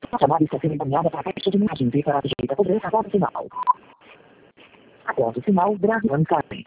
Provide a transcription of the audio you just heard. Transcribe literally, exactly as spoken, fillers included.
A chamada está sendo encaminhada para a caixa de mensagens e para a direita poder após o sinal. Após o sinal, grave a mensagem.